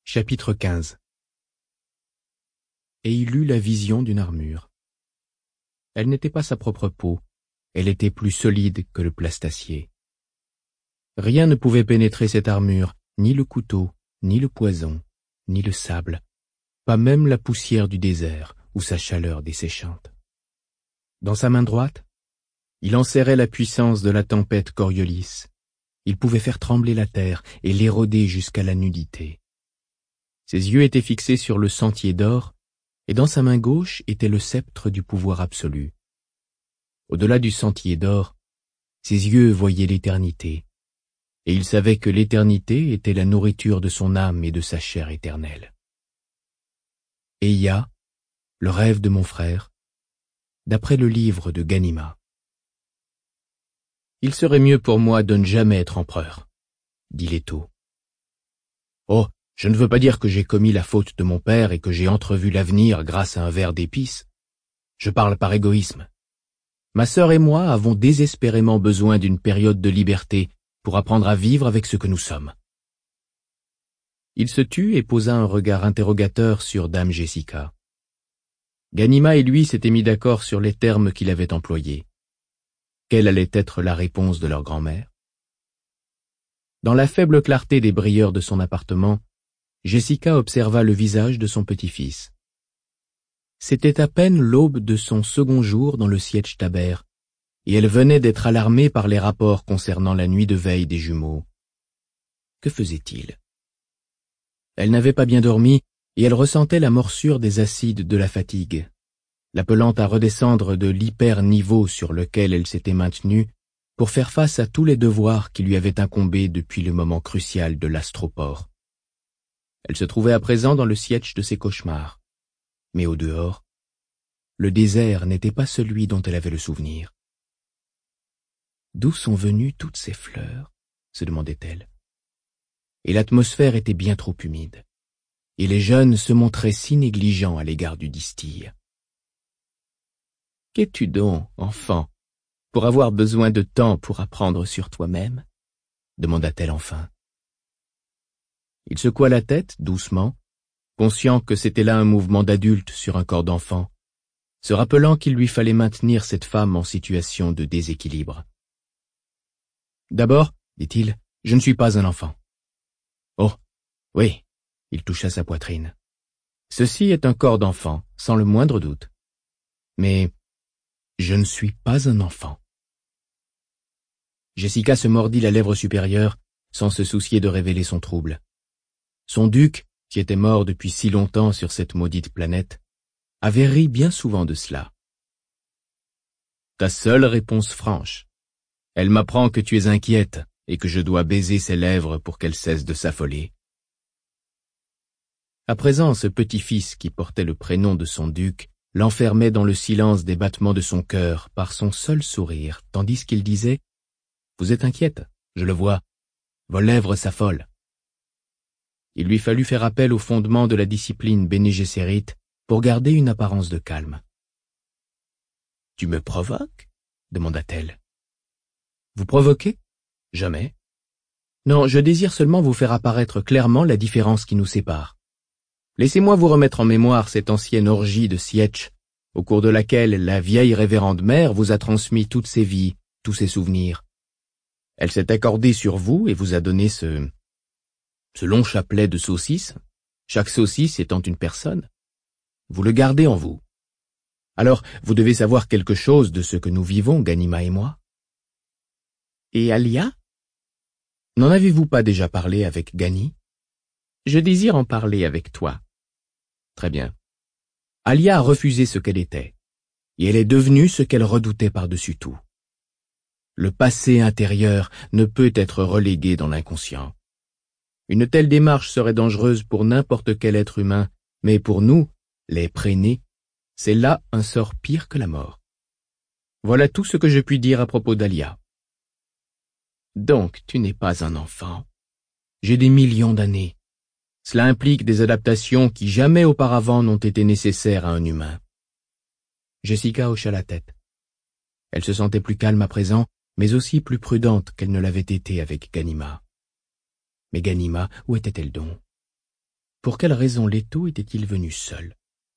Chapitre 15. Et il eut la vision d'une armure. Elle n'était pas sa propre peau, elle était plus solide que le plastacier. Rien ne pouvait pénétrer cette armure, ni le couteau, ni le poison, ni le sable, pas même la poussière du désert ou sa chaleur desséchante. Dans sa main droite, il enserrait la puissance de la tempête Coriolis. Il pouvait faire trembler la terre et l'éroder jusqu'à la nudité. Ses yeux étaient fixés sur le sentier d'or, et dans sa main gauche était le sceptre du pouvoir absolu. Au-delà du sentier d'or, ses yeux voyaient l'éternité, et il savait que l'éternité était la nourriture de son âme et de sa chair éternelle. Eia, le rêve de mon frère, d'après le livre de Ganima. Il serait mieux pour moi de ne jamais être empereur, dit Leto. Oh, je ne veux pas dire que j'ai commis la faute de mon père et que j'ai entrevu l'avenir grâce à un verre d'épices. Je parle par égoïsme. Ma sœur et moi avons désespérément besoin d'une période de liberté pour apprendre à vivre avec ce que nous sommes. Il se tut et posa un regard interrogateur sur dame Jessica. Ganima et lui s'étaient mis d'accord sur les termes qu'il avait employés. Quelle allait être la réponse de leur grand-mère? Dans la faible clarté des brilleurs de son appartement, Jessica observa le visage de son petit-fils. C'était à peine l'aube de son second jour dans le Sietch Taber, et elle venait d'être alarmée par les rapports concernant la nuit de veille des jumeaux. Que faisait-il? Elle n'avait pas bien dormi, et elle ressentait la morsure des acides de la fatigue, l'appelant à redescendre de l'hyper-niveau sur lequel elle s'était maintenue pour faire face à tous les devoirs qui lui avaient incombé depuis le moment crucial de l'astroport. Elle se trouvait à présent dans le sietch de ses cauchemars. Mais au dehors, le désert n'était pas celui dont elle avait le souvenir. D'où sont venues toutes ces fleurs? Se demandait-elle. Et l'atmosphère était bien trop humide. Et les jeunes se montraient si négligents à l'égard du distil. Qu'es-tu donc, enfant, pour avoir besoin de temps pour apprendre sur toi-même? Demanda-t-elle enfin. Il secoua la tête, doucement, conscient que c'était là un mouvement d'adulte sur un corps d'enfant, se rappelant qu'il lui fallait maintenir cette femme en situation de déséquilibre. D'abord, dit-il, je ne suis pas un enfant. Oh, oui, il toucha sa poitrine. Ceci est un corps d'enfant, sans le moindre doute. Mais je ne suis pas un enfant. Jessica se mordit la lèvre supérieure, sans se soucier de révéler son trouble. Son duc, qui était mort depuis si longtemps sur cette maudite planète, avait ri bien souvent de cela. Ta seule réponse franche. Elle m'apprend que tu es inquiète et que je dois baiser ses lèvres pour qu'elle cesse de s'affoler. À présent, ce petit-fils qui portait le prénom de son duc l'enfermait dans le silence des battements de son cœur par son seul sourire, tandis qu'il disait « Vous êtes inquiète, je le vois. Vos lèvres s'affolent. » Il lui fallut faire appel aux fondements de la discipline Bene Gesserit pour garder une apparence de calme. « Tu me provoques » demanda-t-elle. « Vous provoquez? Jamais. Non, je désire seulement vous faire apparaître clairement la différence qui nous sépare. Laissez-moi vous remettre en mémoire cette ancienne orgie de Sietch, au cours de laquelle la vieille révérende mère vous a transmis toutes ses vies, tous ses souvenirs. Elle s'est accordée sur vous et vous a donné ce long chapelet de saucisses, chaque saucisse étant une personne. Vous le gardez en vous. Alors, vous devez savoir quelque chose de ce que nous vivons, Ganima et moi. Et Alia? N'en avez-vous pas déjà parlé avec Gani? Je désire en parler avec toi. Très bien. Alia a refusé ce qu'elle était, et elle est devenue ce qu'elle redoutait par-dessus tout. Le passé intérieur ne peut être relégué dans l'inconscient. Une telle démarche serait dangereuse pour n'importe quel être humain, mais pour nous, les prénés, c'est là un sort pire que la mort. Voilà tout ce que je puis dire à propos d'Alia. Donc, tu n'es pas un enfant. J'ai des millions d'années. Cela implique des adaptations qui jamais auparavant n'ont été nécessaires à un humain. Jessica hocha la tête. Elle se sentait plus calme à présent, mais aussi plus prudente qu'elle ne l'avait été avec Ganima. Mais Ganima, où était-elle donc? Pour quelle raison Leto était-il venu seul?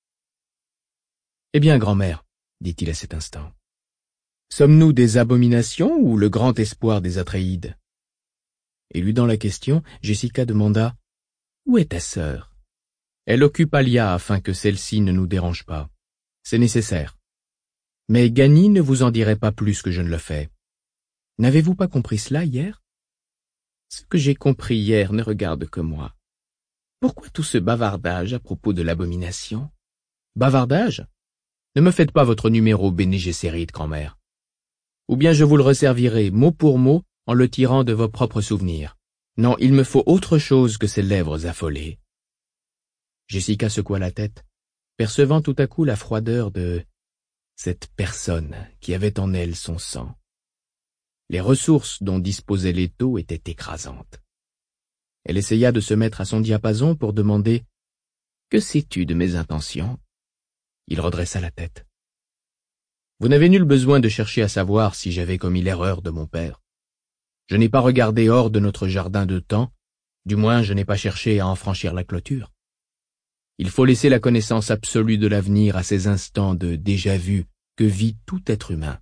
Eh bien, grand-mère, dit-il à cet instant, sommes-nous des abominations ou le grand espoir des Atréides? Éludant la question, Jessica demanda « Où est ta sœur ?» Elle occupe Alia afin que celle-ci ne nous dérange pas. C'est nécessaire. Mais Gani ne vous en dirait pas plus que je ne le fais. N'avez-vous pas compris cela hier? Ce que j'ai compris hier ne regarde que moi. Pourquoi tout ce bavardage à propos de l'abomination? Bavardage? Ne me faites pas votre numéro Bene Gesserit, grand-mère. Ou bien je vous le resservirai mot pour mot en le tirant de vos propres souvenirs. Non, il me faut autre chose que ces lèvres affolées. Jessica secoua la tête, percevant tout à coup la froideur de cette personne qui avait en elle son sang. Les ressources dont disposait Leto étaient écrasantes. Elle essaya de se mettre à son diapason pour demander « Que sais-tu de mes intentions ?» Il redressa la tête. « Vous n'avez nul besoin de chercher à savoir si j'avais commis l'erreur de mon père. Je n'ai pas regardé hors de notre jardin de temps, du moins je n'ai pas cherché à en franchir la clôture. Il faut laisser la connaissance absolue de l'avenir à ces instants de déjà-vu que vit tout être humain.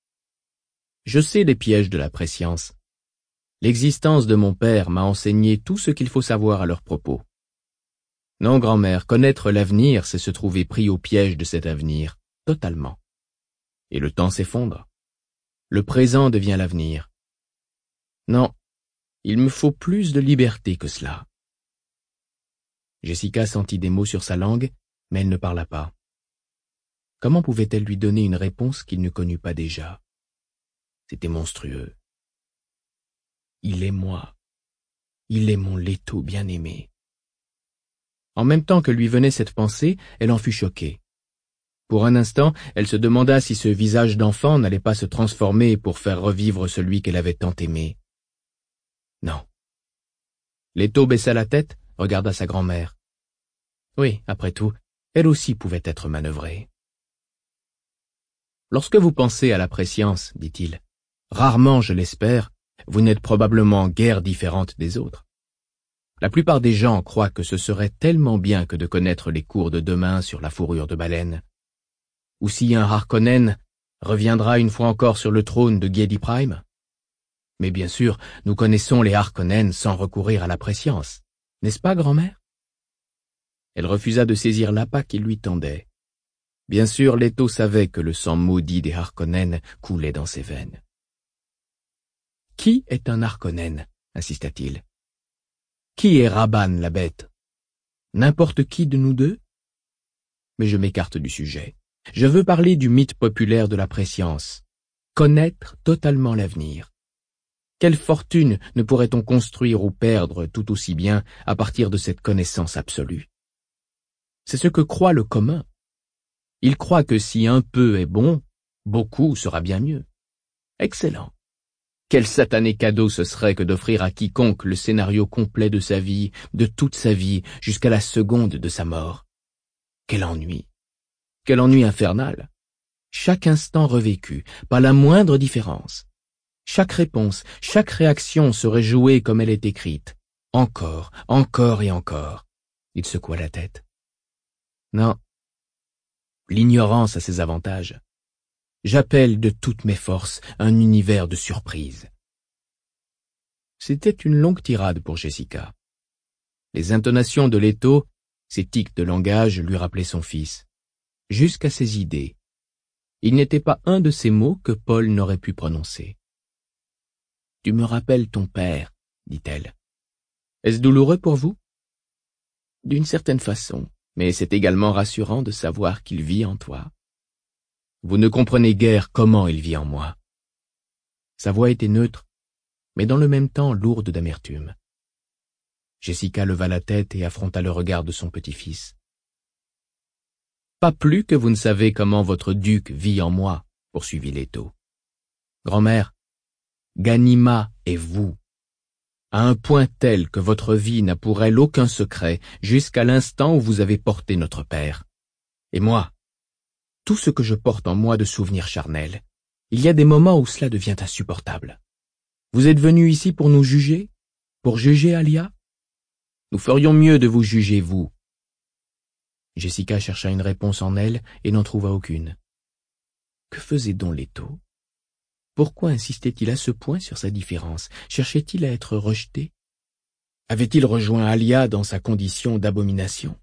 Je sais les pièges de la prescience. L'existence de mon père m'a enseigné tout ce qu'il faut savoir à leur propos. Non, grand-mère, connaître l'avenir, c'est se trouver pris au piège de cet avenir, totalement. Et le temps s'effondre. Le présent devient l'avenir. Non, il me faut plus de liberté que cela. Jessica sentit des mots sur sa langue, mais elle ne parla pas. Comment pouvait-elle lui donner une réponse qu'il ne connût pas déjà? C'était monstrueux. Il est moi. Il est mon Leto bien-aimé. En même temps que lui venait cette pensée, elle en fut choquée. Pour un instant, elle se demanda si ce visage d'enfant n'allait pas se transformer pour faire revivre celui qu'elle avait tant aimé. Non. Leto baissa la tête, regarda sa grand-mère. Oui, après tout, elle aussi pouvait être manœuvrée. Lorsque vous pensez à la prescience, dit-il, rarement, je l'espère, vous n'êtes probablement guère différente des autres. La plupart des gens croient que ce serait tellement bien que de connaître les cours de demain sur la fourrure de baleine. Ou si un Harkonnen reviendra une fois encore sur le trône de Giedi Prime. Mais bien sûr, nous connaissons les Harkonnen sans recourir à la prescience. N'est-ce pas, grand-mère? Elle refusa de saisir l'appât qu'il lui tendait. Bien sûr, Leto savait que le sang maudit des Harkonnen coulait dans ses veines. « Qui est un Harkonnen ?» insista-t-il. « Qui est Rabban la bête? N'importe qui de nous deux? Mais je m'écarte du sujet. Je veux parler du mythe populaire de la prescience. Connaître totalement l'avenir. Quelle fortune ne pourrait-on construire ou perdre tout aussi bien à partir de cette connaissance absolue? C'est ce que croit le commun. Il croit que si un peu est bon, beaucoup sera bien mieux. Excellent. Quel satané cadeau ce serait que d'offrir à quiconque le scénario complet de sa vie, de toute sa vie, jusqu'à la seconde de sa mort. Quel ennui. Quel ennui infernal. Chaque instant revécu, pas la moindre différence. Chaque réponse, chaque réaction serait jouée comme elle est écrite. Encore, encore et encore. Il secoua la tête. Non. L'ignorance a ses avantages. J'appelle de toutes mes forces un univers de surprises. C'était une longue tirade pour Jessica. Les intonations de Leto, ses tics de langage lui rappelaient son fils. Jusqu'à ses idées. Il n'était pas un de ces mots que Paul n'aurait pu prononcer. « Tu me rappelles ton père, » dit-elle. « Est-ce douloureux pour vous? » « D'une certaine façon, mais c'est également rassurant de savoir qu'il vit en toi. Vous ne comprenez guère comment il vit en moi. » Sa voix était neutre, mais dans le même temps lourde d'amertume. Jessica leva la tête et affronta le regard de son petit-fils. « Pas plus que vous ne savez comment votre duc vit en moi, » poursuivit Leto. « Grand-mère, Ganima est vous, à un point tel que votre vie n'a pour elle aucun secret jusqu'à l'instant où vous avez porté notre père. Et moi, tout ce que je porte en moi de souvenirs charnels, il y a des moments où cela devient insupportable. Vous êtes venu ici pour nous juger? Pour juger Alia? Nous ferions mieux de vous juger, vous. » Jessica chercha une réponse en elle et n'en trouva aucune. Que faisait donc Leto? Pourquoi insistait-il à ce point sur sa différence? Cherchait-il à être rejeté? Avait-il rejoint Alia dans sa condition d'abomination?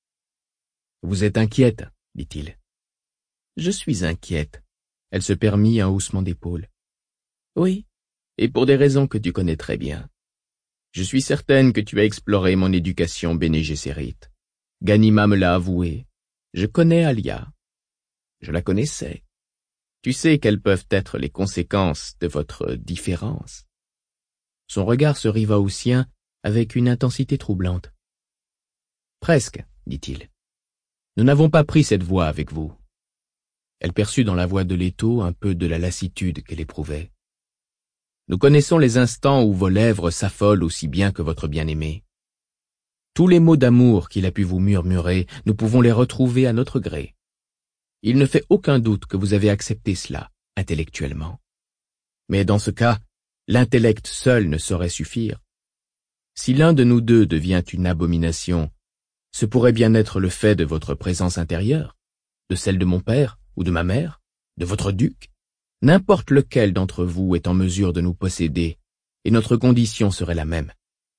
« Vous êtes inquiète, dit-il. »« Je suis inquiète. » Elle se permit un haussement d'épaule. « Oui, et pour des raisons que tu connais très bien. Je suis certaine que tu as exploré mon éducation Bene Gesserit. Ganima me l'a avoué. Je connais Alia. Je la connaissais. Tu sais quelles peuvent être les conséquences de votre différence. » Son regard se riva au sien avec une intensité troublante. « Presque, dit-il. Nous n'avons pas pris cette voie avec vous. » Elle perçut dans la voix de Leto un peu de la lassitude qu'elle éprouvait. « Nous connaissons les instants où vos lèvres s'affolent aussi bien que votre bien-aimé. Tous les mots d'amour qu'il a pu vous murmurer, nous pouvons les retrouver à notre gré. Il ne fait aucun doute que vous avez accepté cela, intellectuellement. Mais dans ce cas, l'intellect seul ne saurait suffire. Si l'un de nous deux devient une abomination, ce pourrait bien être le fait de votre présence intérieure, de celle de mon père ou de ma mère, de votre duc. N'importe lequel d'entre vous est en mesure de nous posséder, et notre condition serait la même. »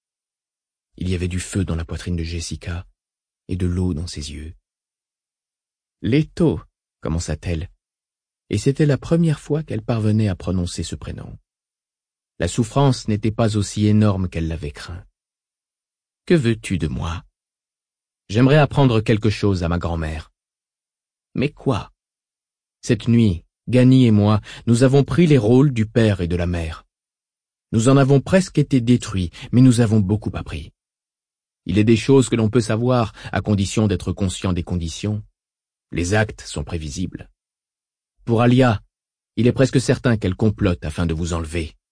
Il y avait du feu dans la poitrine de Jessica et de l'eau dans ses yeux. « Leto, » commença-t-elle, et c'était la première fois qu'elle parvenait à prononcer ce prénom. La souffrance n'était pas aussi énorme qu'elle l'avait craint. « Que veux-tu de moi? J'aimerais apprendre quelque chose à ma grand-mère. »« Mais quoi? » Cette nuit, Gani et moi, nous avons pris les rôles du père et de la mère. Nous en avons presque été détruits, mais nous avons beaucoup appris. Il est des choses que l'on peut savoir à condition d'être conscient des conditions. Les actes sont prévisibles. Pour Alia, il est presque certain qu'elle complote afin de vous enlever.